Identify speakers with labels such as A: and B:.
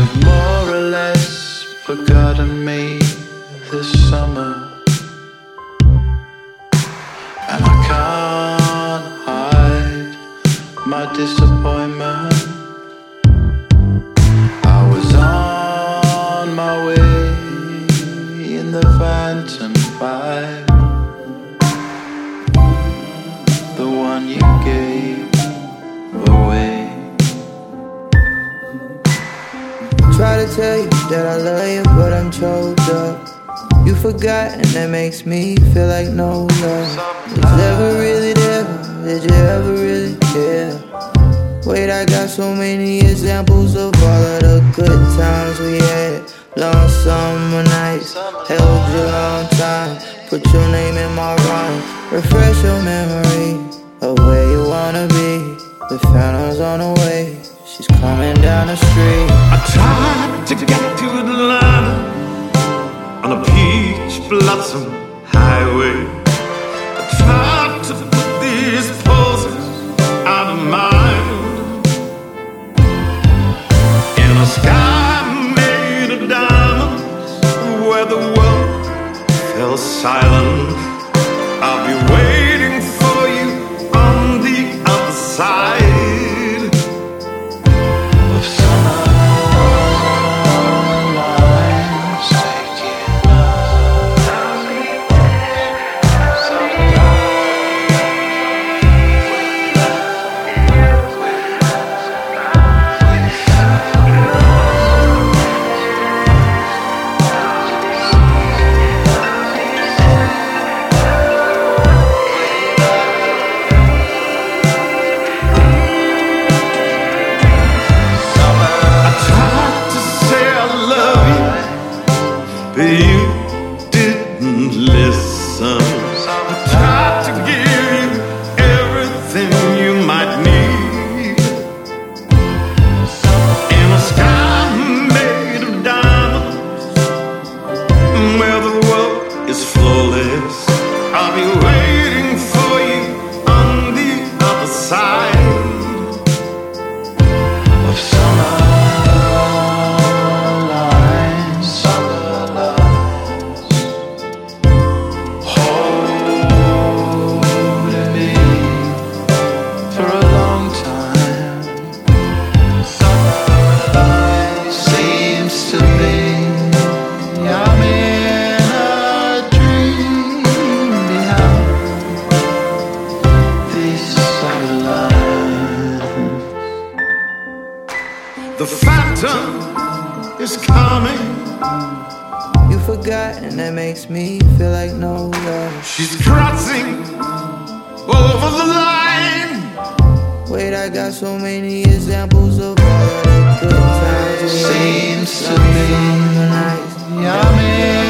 A: You've more or less forgotten me this summer, and I can't hide my disappointment. I was on my way in the Phantom 5, the one you gave away.
B: Try to tell you that I love you, but I'm choked up. You forgot, and that makes me feel like no love was ever really there. Did you ever really care? Wait, I got so many examples of all of the good times we had. Long summer nights, held you a long time. Put your name in my rhyme. Refresh your memory of where you wanna be. The phantom's on the way, she's coming down the street.
C: I tried to get to Atlanta on a peach blossom highway. I tried to put these poses out of mind in a sky made of diamonds where the world fell silent. I'll be waiting for you on the other side. You didn't listen. I tried to give you everything you might need in a sky made of diamonds where the world is flawless. I'll be waiting for you on the other side of summer. The phantom is coming.
B: You forgot, and that makes me feel like no love.
C: She's crossing over the line.
B: Wait, I got so many examples of all of the good times.
A: Seems to me,
B: I'm in